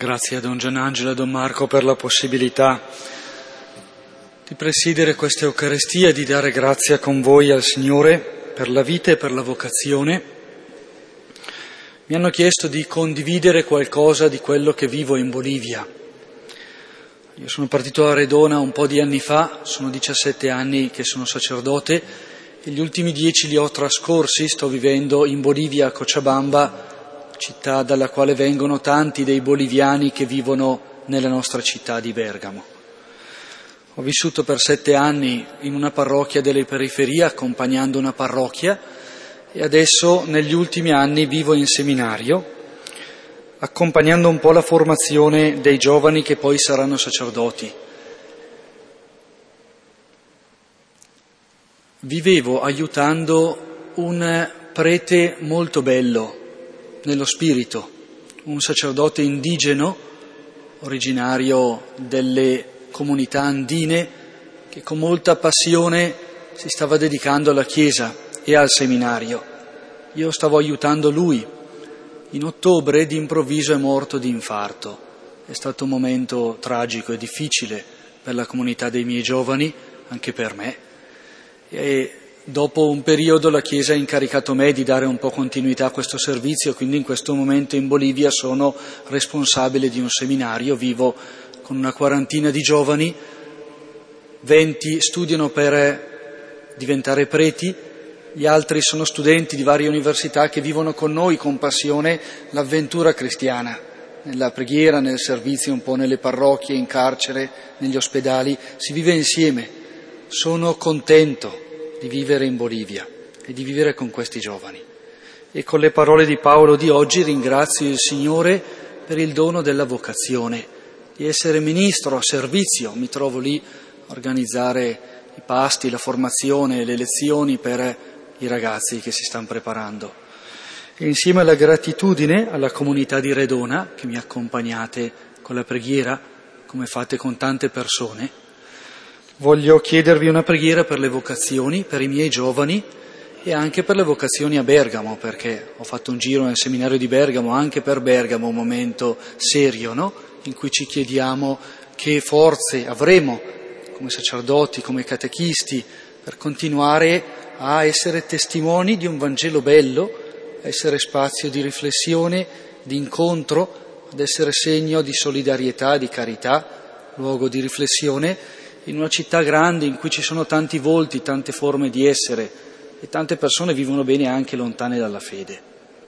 Grazie a Don Gianangelo e a Don Marco per la possibilità di presiedere questa Eucaristia e di dare grazia con voi al Signore per la vita e per la vocazione. Mi hanno chiesto di condividere qualcosa di quello che vivo in Bolivia. Io sono partito a Redona un po' di anni fa, sono 17 anni che sono sacerdote e gli ultimi 10 li ho trascorsi, sto vivendo in Bolivia, a Cochabamba, città dalla quale vengono tanti dei boliviani che vivono nella nostra città di Bergamo. Ho vissuto per 7 anni in una parrocchia delle periferie, accompagnando una parrocchia, e adesso negli ultimi anni vivo in seminario, accompagnando un po' la formazione dei giovani che poi saranno sacerdoti. Vivevo aiutando un prete molto bello nello spirito, un sacerdote indigeno, originario delle comunità andine, che con molta passione si stava dedicando alla Chiesa e al seminario. Io stavo aiutando lui. In ottobre d'improvviso è morto di infarto. È stato un momento tragico e difficile per la comunità dei miei giovani, anche per me. E dopo un periodo la Chiesa ha incaricato me di dare un po' continuità a questo servizio, quindi in questo momento in Bolivia sono responsabile di un seminario, vivo con una quarantina di giovani, 20 studiano per diventare preti, gli altri sono studenti di varie università che vivono con noi con passione l'avventura cristiana, nella preghiera, nel servizio, un po' nelle parrocchie, in carcere, negli ospedali, si vive insieme. Sono contento di vivere in Bolivia e di vivere con questi giovani. E con le parole di Paolo di oggi ringrazio il Signore per il dono della vocazione, di essere ministro a servizio. Mi trovo lì a organizzare i pasti, la formazione, le lezioni per i ragazzi che si stanno preparando. E insieme alla gratitudine alla comunità di Redona, che mi accompagnate con la preghiera, come fate con tante persone, voglio chiedervi una preghiera per le vocazioni, per i miei giovani e anche per le vocazioni a Bergamo, perché ho fatto un giro nel seminario di Bergamo, anche per Bergamo un momento serio, no? In cui ci chiediamo che forze avremo come sacerdoti, come catechisti, per continuare a essere testimoni di un Vangelo bello, a essere spazio di riflessione, di incontro, ad essere segno di solidarietà, di carità, luogo di riflessione, in una città grande in cui ci sono tanti volti, tante forme di essere e tante persone vivono bene anche lontane dalla fede.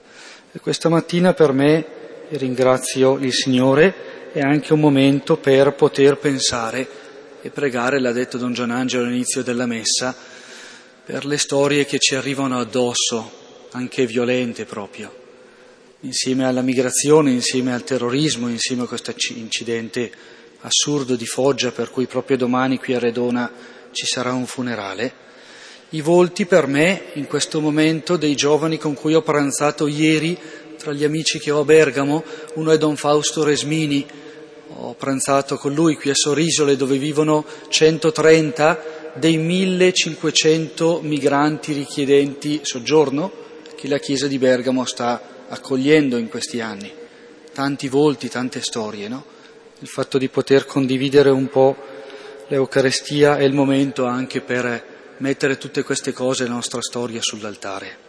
E questa mattina per me, e ringrazio il Signore, è anche un momento per poter pensare e pregare, l'ha detto Don Gianangelo all'inizio della Messa, per le storie che ci arrivano addosso, anche violente proprio, insieme alla migrazione, insieme al terrorismo, insieme a questo incidente assurdo di Foggia, per cui proprio domani qui a Redona ci sarà un funerale. I volti per me in questo momento dei giovani con cui ho pranzato ieri, tra gli amici che ho a Bergamo, uno è Don Fausto Resmini, ho pranzato con lui qui a Sorisole dove vivono 130 dei 1500 migranti richiedenti soggiorno che la Chiesa di Bergamo sta accogliendo in questi anni. Tanti volti, tante storie, no? Il fatto di poter condividere un po' l'Eucaristia è il momento anche per mettere tutte queste cose, la nostra storia, sull'altare.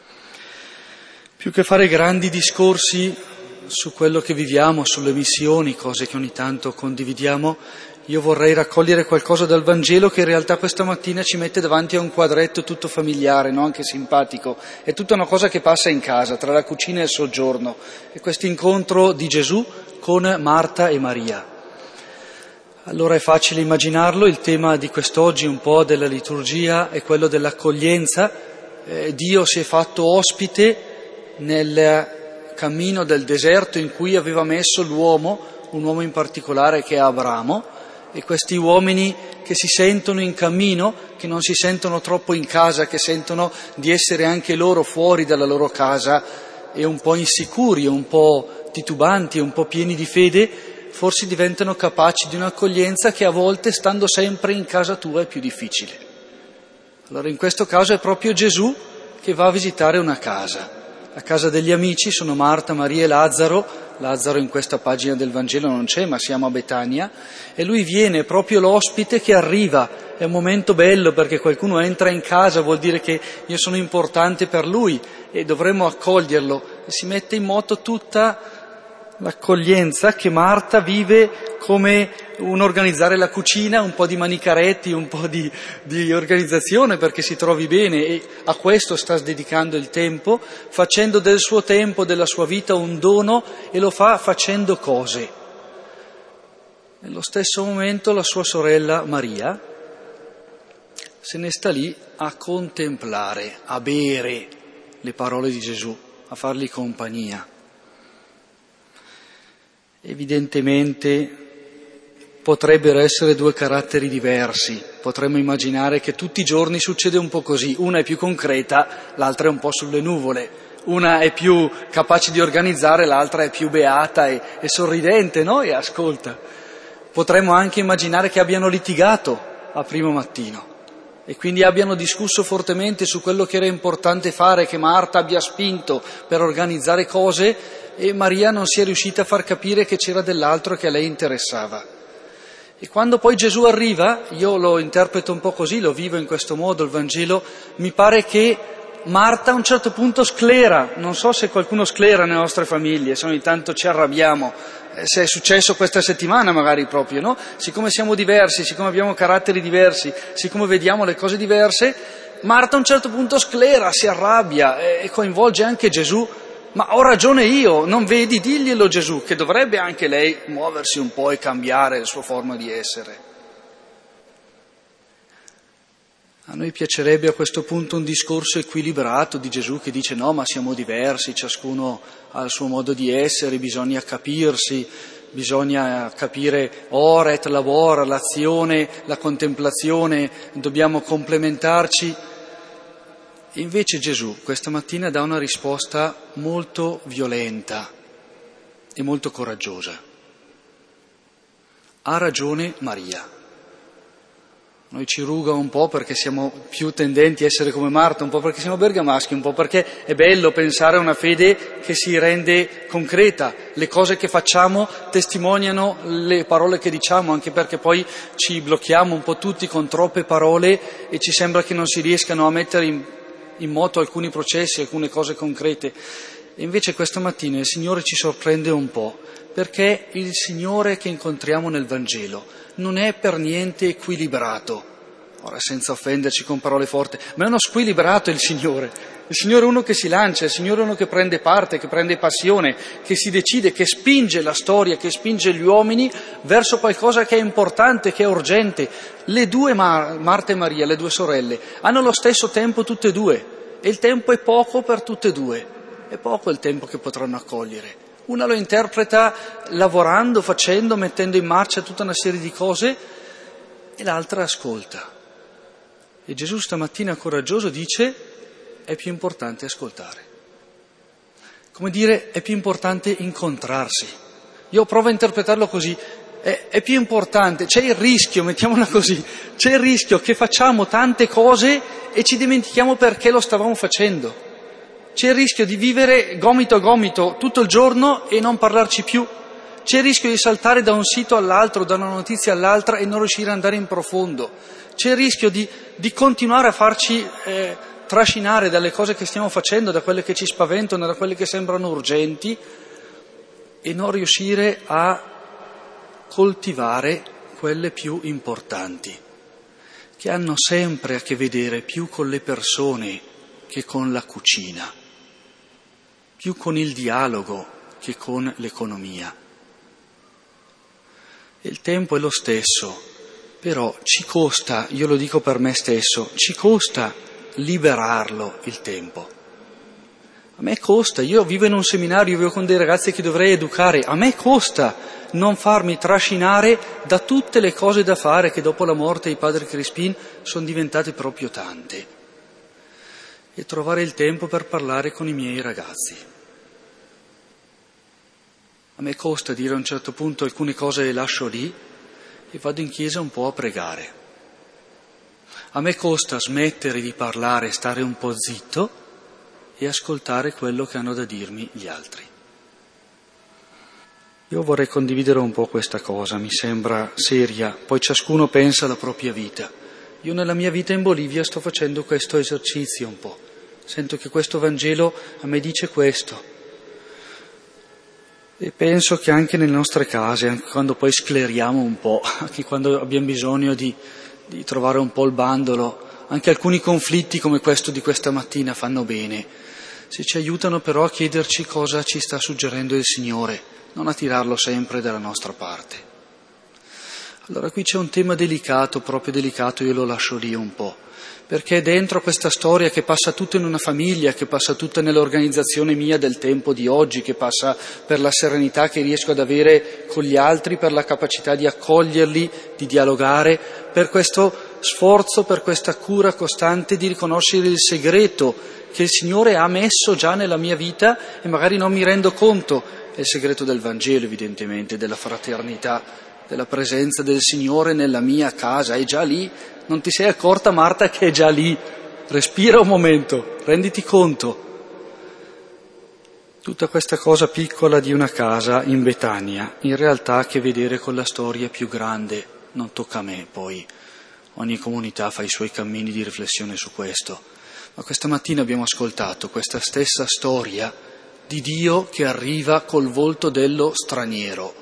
Più che fare grandi discorsi su quello che viviamo, sulle missioni, cose che ogni tanto condividiamo, io vorrei raccogliere qualcosa dal Vangelo che in realtà questa mattina ci mette davanti a un quadretto tutto familiare, no? Anche simpatico. È tutta una cosa che passa in casa, tra la cucina e il soggiorno. E questo incontro di Gesù con Marta e Maria. Allora è facile immaginarlo, il tema di quest'oggi un po' della liturgia è quello dell'accoglienza. Dio si è fatto ospite nel cammino del deserto in cui aveva messo l'uomo, un uomo in particolare che è Abramo, e questi uomini che si sentono in cammino, che non si sentono troppo in casa, che sentono di essere anche loro fuori dalla loro casa e un po' insicuri, un po' titubanti, un po' pieni di fede, forse diventano capaci di un'accoglienza che a volte, stando sempre in casa tua, è più difficile. Allora in questo caso è proprio Gesù che va a visitare una casa. a casa degli amici, sono Marta, Maria e Lazzaro. Lazzaro in questa pagina del Vangelo non c'è, ma siamo a Betania, e lui viene proprio l'ospite che arriva. È un momento bello perché qualcuno entra in casa, vuol dire che io sono importante per lui e dovremmo accoglierlo. E si mette in moto tutta l'accoglienza che Marta vive come un organizzare la cucina, un po' di manicaretti, un po' di organizzazione perché si trovi bene, e a questo sta dedicando il tempo, facendo del suo tempo, della sua vita un dono, e lo fa facendo cose. Nello stesso momento la sua sorella Maria se ne sta lì a contemplare, a bere le parole di Gesù, a fargli compagnia. Evidentemente potrebbero essere due caratteri diversi, potremmo immaginare che tutti i giorni succede un po' così, una è più concreta, l'altra è un po' sulle nuvole, una è più capace di organizzare, l'altra è più beata e sorridente, no? E ascolta. Potremmo anche immaginare che abbiano litigato a primo mattino e quindi abbiano discusso fortemente su quello che era importante fare, che Marta abbia spinto per organizzare cose e Maria non sia riuscita a far capire che c'era dell'altro che a lei interessava. E quando poi Gesù arriva, io lo interpreto un po' così, lo vivo in questo modo il Vangelo, mi pare che Marta a un certo punto sclera. Non so se qualcuno sclera nelle nostre famiglie, se ogni tanto ci arrabbiamo, se è successo questa settimana magari proprio, no? Siccome siamo diversi, siccome abbiamo caratteri diversi, siccome vediamo le cose diverse, Marta a un certo punto sclera, si arrabbia e coinvolge anche Gesù. Ma ho ragione io, non vedi? Diglielo Gesù, che dovrebbe anche lei muoversi un po' e cambiare la sua forma di essere. A noi piacerebbe a questo punto un discorso equilibrato di Gesù che dice no, ma siamo diversi, ciascuno ha il suo modo di essere, bisogna capirsi, bisogna capire ora et labora, l'azione, la contemplazione, dobbiamo complementarci. E invece Gesù questa mattina dà una risposta molto violenta e molto coraggiosa. Ha ragione Maria. Noi ci ruga un po' perché siamo più tendenti a essere come Marta, un po' perché siamo bergamaschi, un po' perché è bello pensare a una fede che si rende concreta. Le cose che facciamo testimoniano le parole che diciamo, anche perché poi ci blocchiamo un po' tutti con troppe parole e ci sembra che non si riescano a mettere in moto alcuni processi, alcune cose concrete. E invece questa mattina il Signore ci sorprende un po', perché il Signore che incontriamo nel Vangelo non è per niente equilibrato, ora senza offenderci con parole forti, ma è uno squilibrato il Signore. Il Signore è uno che si lancia, il Signore è uno che prende parte, che prende passione, che si decide, che spinge la storia, che spinge gli uomini verso qualcosa che è importante, che è urgente. Le due Marta e Maria, le due sorelle, hanno lo stesso tempo tutte e due e il tempo è poco per tutte e due, è poco il tempo che potranno accogliere. Una lo interpreta lavorando, facendo, mettendo in marcia tutta una serie di cose e l'altra ascolta. E Gesù stamattina coraggioso dice: è più importante ascoltare. Come dire, è più importante incontrarsi. Io provo a interpretarlo così. È più importante, c'è il rischio, mettiamola così, c'è il rischio che facciamo tante cose e ci dimentichiamo perché lo stavamo facendo. C'è il rischio di vivere gomito a gomito tutto il giorno e non parlarci più. C'è il rischio di saltare da un sito all'altro, da una notizia all'altra e non riuscire ad andare in profondo. C'è il rischio di continuare a farci trascinare dalle cose che stiamo facendo, da quelle che ci spaventano, da quelle che sembrano urgenti e non riuscire a coltivare quelle più importanti, che hanno sempre a che vedere più con le persone che con la cucina, più con il dialogo che con l'economia. Il tempo è lo stesso, però ci costa, io lo dico per me stesso, ci costa liberarlo il tempo. A me costa, io vivo in un seminario, vivo con dei ragazzi che dovrei educare, a me costa non farmi trascinare da tutte le cose da fare che dopo la morte di padre Crispin sono diventate proprio tante. E trovare il tempo per parlare con i miei ragazzi. A me costa dire a un certo punto alcune cose le lascio lì e vado in chiesa un po' a pregare. A me costa smettere di parlare, stare un po' zitto e ascoltare quello che hanno da dirmi gli altri. Io vorrei condividere un po' questa cosa, mi sembra seria, poi ciascuno pensa alla propria vita. Io nella mia vita in Bolivia sto facendo questo esercizio un po', sento che questo Vangelo a me dice questo e penso che anche nelle nostre case, anche quando poi scleriamo un po', anche quando abbiamo bisogno di trovare un po' il bandolo, anche alcuni conflitti come questo di questa mattina fanno bene, se ci aiutano però a chiederci cosa ci sta suggerendo il Signore, non a tirarlo sempre dalla nostra parte. Allora qui c'è un tema delicato, proprio delicato, io lo lascio lì un po', perché dentro questa storia che passa tutta in una famiglia, che passa tutta nell'organizzazione mia del tempo di oggi, che passa per la serenità che riesco ad avere con gli altri, per la capacità di accoglierli, di dialogare, per questo sforzo, per questa cura costante di riconoscere il segreto che il Signore ha messo già nella mia vita e magari non mi rendo conto. È il segreto del Vangelo, evidentemente, della fraternità, della presenza del Signore nella mia casa, è già lì. Non ti sei accorta, Marta, che è già lì? Respira un momento, renditi conto. Tutta questa cosa piccola di una casa in Betania, in realtà ha a che vedere con la storia più grande, non tocca a me poi. Ogni comunità fa i suoi cammini di riflessione su questo. Ma questa mattina abbiamo ascoltato questa stessa storia di Dio che arriva col volto dello straniero,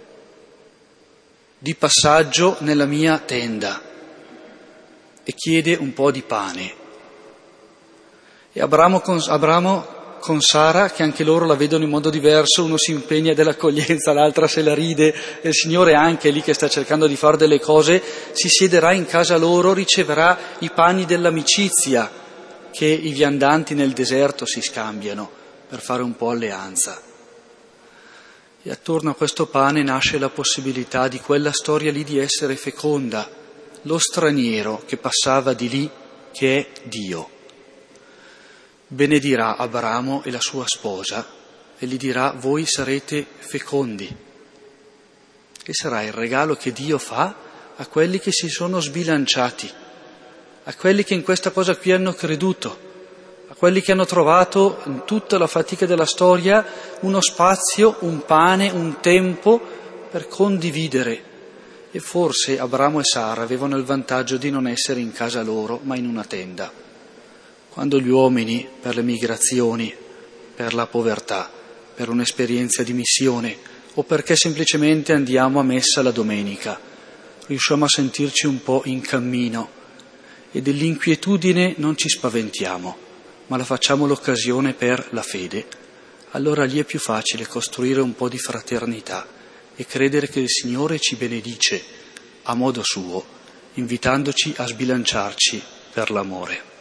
di passaggio nella mia tenda e chiede un po' di pane. E Abramo con Sara, che anche loro la vedono in modo diverso, uno si impegna dell'accoglienza, l'altra se la ride, e il Signore anche lì che sta cercando di fare delle cose, si siederà in casa loro, riceverà i pani dell'amicizia che i viandanti nel deserto si scambiano per fare un po' alleanza. E attorno a questo pane nasce la possibilità di quella storia lì di essere feconda, lo straniero che passava di lì, che è Dio. Benedirà Abramo e la sua sposa e gli dirà: voi sarete fecondi. E sarà il regalo che Dio fa a quelli che si sono sbilanciati, a quelli che in questa cosa qui hanno creduto, a quelli che hanno trovato in tutta la fatica della storia uno spazio, un pane, un tempo per condividere. E forse Abramo e Sara avevano il vantaggio di non essere in casa loro, ma in una tenda. Quando gli uomini, per le migrazioni, per la povertà, per un'esperienza di missione o perché semplicemente andiamo a messa la domenica, riusciamo a sentirci un po' in cammino e dell'inquietudine non ci spaventiamo, ma la facciamo l'occasione per la fede, allora lì è più facile costruire un po' di fraternità e credere che il Signore ci benedice a modo suo, invitandoci a sbilanciarci per l'amore.